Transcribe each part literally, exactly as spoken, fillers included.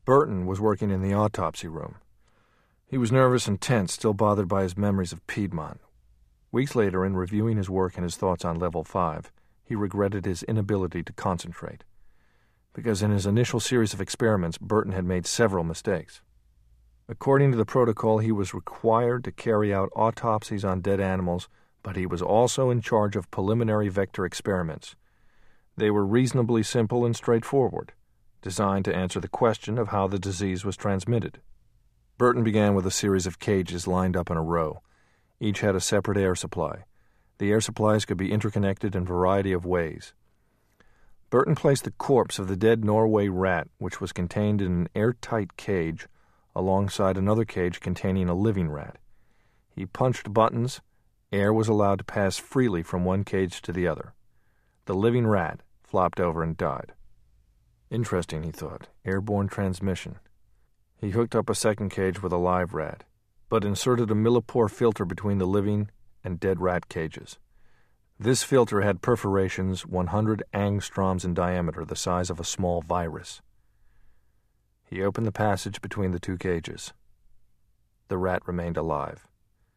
Burton was working in the autopsy room. He was nervous and tense, still bothered by his memories of Piedmont. Weeks later, in reviewing his work and his thoughts on Level five, he regretted his inability to concentrate, because in his initial series of experiments, Burton had made several mistakes. According to the protocol, he was required to carry out autopsies on dead animals, but he was also in charge of preliminary vector experiments. They were reasonably simple and straightforward, designed to answer the question of how the disease was transmitted. Burton began with a series of cages lined up in a row. Each had a separate air supply. The air supplies could be interconnected in a variety of ways. Burton placed the corpse of the dead Norway rat, which was contained in an airtight cage, alongside another cage containing a living rat. He punched buttons. Air was allowed to pass freely from one cage to the other. The living rat flopped over and died. Interesting, he thought, airborne transmission. He hooked up a second cage with a live rat, but inserted a millipore filter between the living and dead rat cages. This filter had perforations one hundred angstroms in diameter, the size of a small virus. He opened the passage between the two cages. The rat remained alive.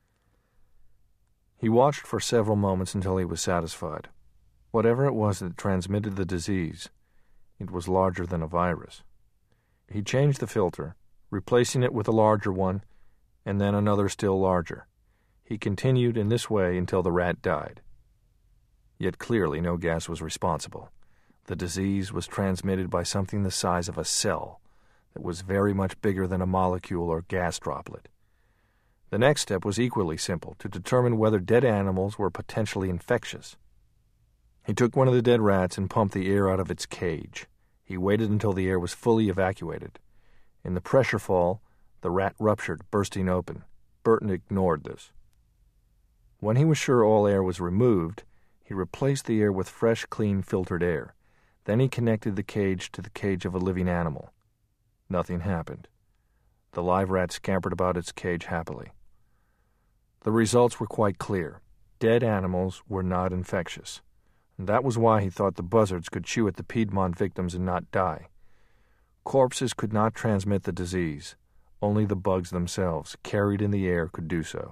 He watched for several moments until he was satisfied. Whatever it was that transmitted the disease, it was larger than a virus. He changed the filter, replacing it with a larger one, and then another still larger. He continued in this way until the rat died. Yet clearly no gas was responsible. The disease was transmitted by something the size of a cell that was very much bigger than a molecule or gas droplet. The next step was equally simple, to determine whether dead animals were potentially infectious. He took one of the dead rats and pumped the air out of its cage. He waited until the air was fully evacuated. In the pressure fall, the rat ruptured, bursting open. Burton ignored this. When he was sure all air was removed, he replaced the air with fresh, clean, filtered air. Then he connected the cage to the cage of a living animal. Nothing happened. The live rat scampered about its cage happily. The results were quite clear. Dead animals were not infectious. And that was why he thought the buzzards could chew at the Piedmont victims and not die. Corpses could not transmit the disease. Only the bugs themselves, carried in the air, could do so.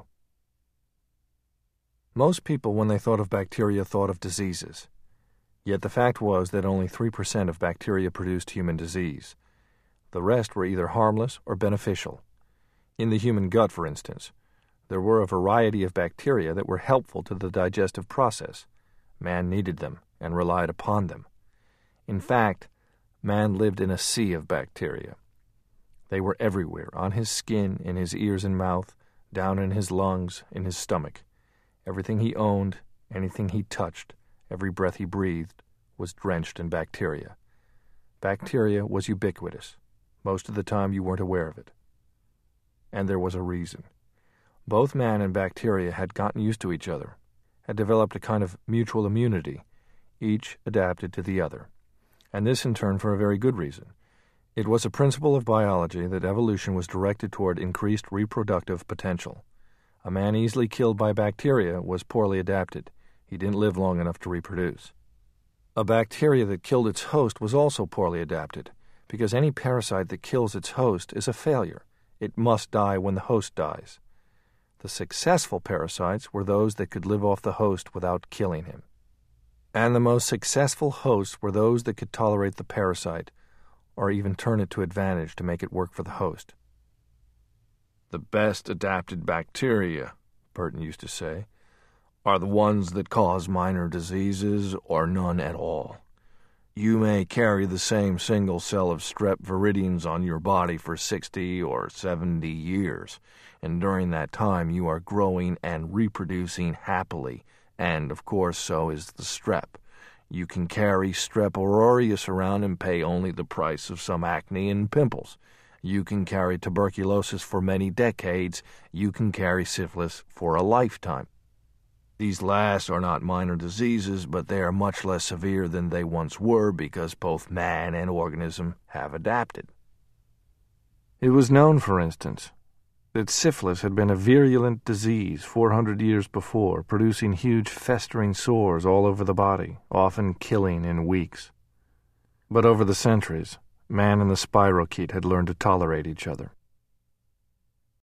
Most people, when they thought of bacteria, thought of diseases. Yet the fact was that only three percent of bacteria produced human disease. The rest were either harmless or beneficial. In the human gut, for instance, there were a variety of bacteria that were helpful to the digestive process. Man needed them and relied upon them. In fact, man lived in a sea of bacteria. They were everywhere, on his skin, in his ears and mouth, down in his lungs, in his stomach. Everything he owned, anything he touched, every breath he breathed, was drenched in bacteria. Bacteria was ubiquitous. Most of the time you weren't aware of it. And there was a reason. Both man and bacteria had gotten used to each other, had developed a kind of mutual immunity, each adapted to the other. And this in turn for a very good reason. It was a principle of biology that evolution was directed toward increased reproductive potential. A man easily killed by bacteria was poorly adapted. He didn't live long enough to reproduce. A bacteria that killed its host was also poorly adapted, because any parasite that kills its host is a failure. It must die when the host dies. The successful parasites were those that could live off the host without killing him. And the most successful hosts were those that could tolerate the parasite, or even turn it to advantage to make it work for the host. The best adapted bacteria, Burton used to say, are the ones that cause minor diseases or none at all. You may carry the same single cell of strep viridans on your body for sixty or seventy years, and during that time you are growing and reproducing happily, and, of course, so is the strep. You can carry strep aureus around and pay only the price of some acne and pimples. You can carry tuberculosis for many decades. You can carry syphilis for a lifetime. These last are not minor diseases, but they are much less severe than they once were because both man and organism have adapted. It was known, for instance, that syphilis had been a virulent disease four hundred years before, producing huge festering sores all over the body, often killing in weeks. But over the centuries, Man and the spirochete had learned to tolerate each other.